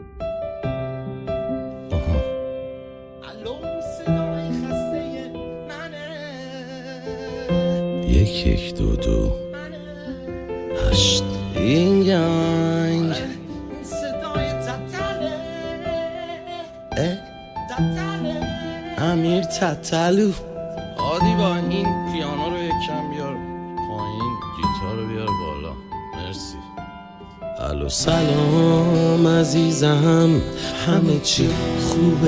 یک یک دو دو هشت این گنگ امیر تتلو عادی با این پیانو رو یکم بیار پایین، گیتار رو بیار بالا. مرسی. الو سلام عزیزم، همه چی خوبه؟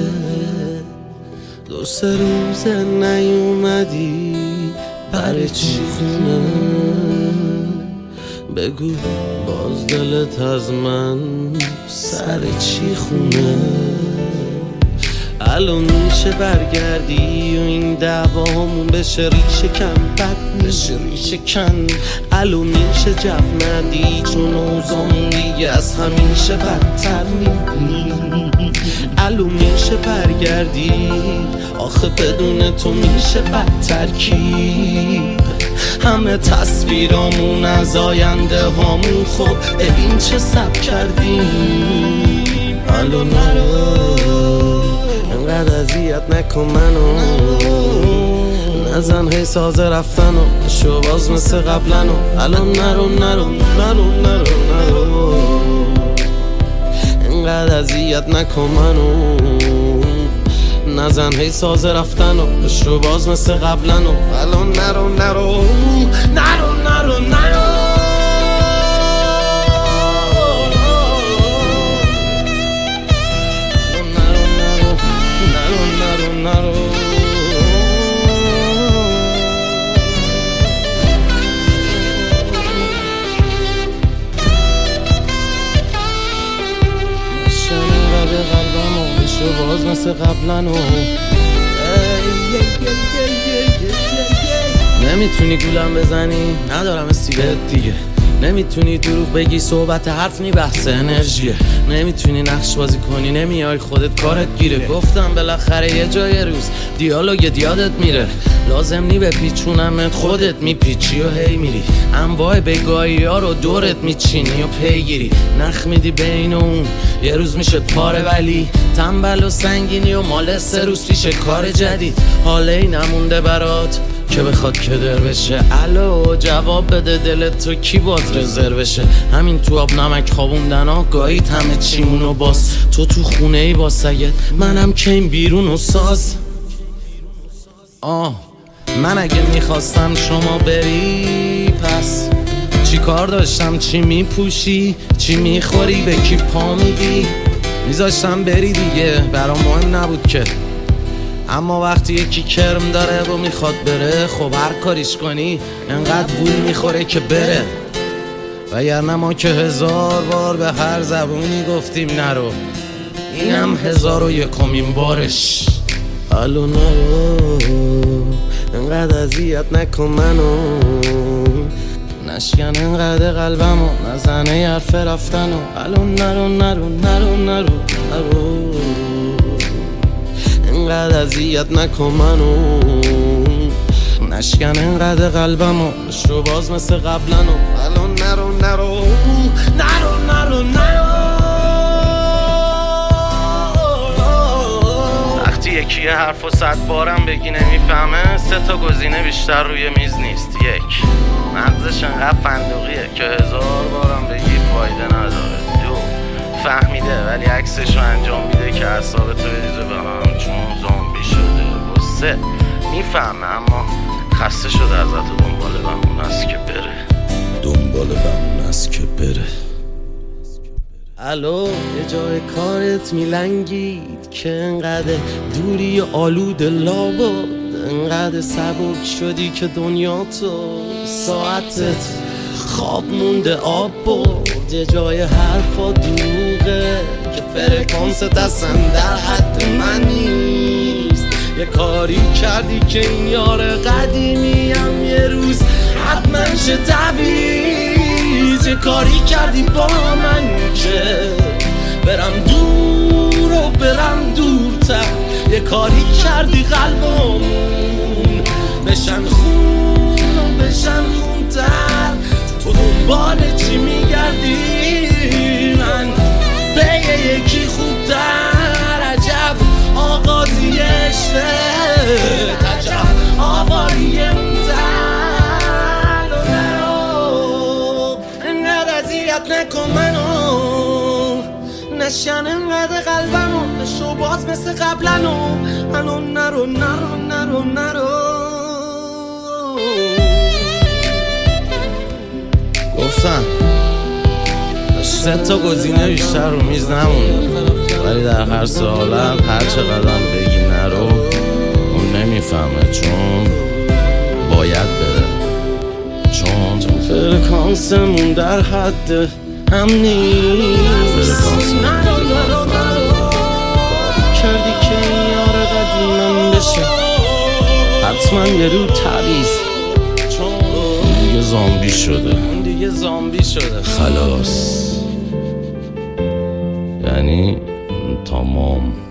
دو سه روزه نیومدی، برای چی خونه؟ بگو باز دلت از من سر چی خونه؟ الان میشه برگردی و این دعوامون بشه ریشه کن، بد بشه ریشه کن. الان میشه جو ندی چون اوضاعمون دیگه از همیشه بدتر میبینی. الان میشه برگردی، آخه بدون تو میشه بدتر کی؟ همه تصویرامون از آینده هامون، خب ببین چه سب کردیم. الان انقدر اذیت نکن منو، نزن هی سازه رفتن و شو باز مثل قبلنو. الان نرو نرو نرو نرو نرو، انقدر اذیت نکن منو، نزن هی سازه رفتن و شو باز مثل قبلنو. الان نرو نرو نرو نرو نرو. شو باز مثل قبلنو. نمیتونی گولم بزنی، ندارم استیلت دیگه. نمیتونی دروغ بگی، صحبت حرف نی بحث انرژیه. نمیتونی نقش بازی کنی، نمیای خودت کارت گیره. گفتم بالاخره یه جای روز دیالوگ یادت میره. لازم نی بپیچونمت، خودت میپیچی و هی میری. انواع بگاهی ها رو دورت میچینی و پیگیری. نخ میدی بین اون، یه روز میشه پاره ولی تنبل و سنگینی و مال 3 روز پیش کار جدید. حاله ای نمونده برات که بخواد کدر بشه. الو جواب بده، دلت تو کی باد رزرو بشه؟ همین تو آب نمک خوابوندن ها گاهید همه چیمونو باز. تو خونه ای با سگت، منم کیم بیرون و ساز. من اگه میخواستم شما بری، پس چی کار داشتم؟ چی میپوشی؟ چی میخوری؟ به کی پا میدی؟ میذاشتم بری دیگه، برام مهم نبود که. اما وقتی یکی کرم داره و میخواد بره، خب هر کاریش کنی انقدر بوی میخوره که بره. وگرنه ما که 1000 بار به هر زبونی گفتیم نرو، اینم 1001مین بارش. الو نرو، انقدر اذیت نکن منو، نشکن انقدر قلبمو، نزنه حرف رفتنو. الو نرو نرو نرو نرو نرو، انقدر اذیت نکن منو، نشکن انقدر قلبمو، شو باز مثل قبلنو. الو نرو نرو نرو نرو نرو. وقتی یکی یه حرفو 100 بارم بگی نمیفهمه، 3 تا گزینه بیشتر روی میز نیست. 1 مغزش انقدر فندقیه که 1000 بارم بگی فایده نداره. 2 فهمیده ولی عکسشو انجام میده که اعصابتو بریزه به هم چون زامبی شده. و 3 میفهمه اما خسته شده ازت و دنبال بمون است که بره. دنبال بمون است که بره. الو یه جای کارت میلنگید که انقدر دوری و آلود لابد، انقدر سبک شدی که دنیا تو ساعتت خواب مونده آب برد. یه جای حرفا دروغه که فرکانست اصلا در حد من نیست. یه کاری کردی که این یار قدیمیم یه روز حتما شه تعویض. یه کاری کردی با من که برم دور و برم دورتر. یه کاری کردی قلبمون بشن خون و بشن خونتر. تو دنبال چی میگردی؟ من به اذیت نکن منو، نشن انقدر قلبمو، نشو باز مثل قبلنو، منو نرو نرو نرو نرو. گفتم 3 تا گزینه بیشتر رو میز نمونده، ولی در هر سالت هر چقدر بگی نرو اون نمیفهمه، چون باید بره، چون فرکانسمون در حد هم نیست. فرکانسمون کردی که این یار قدیمم بشه، حتما یه رو تبیز، چون دیگه زامبی شده، دیگه زامبی شده خلاص، یعنی تمام.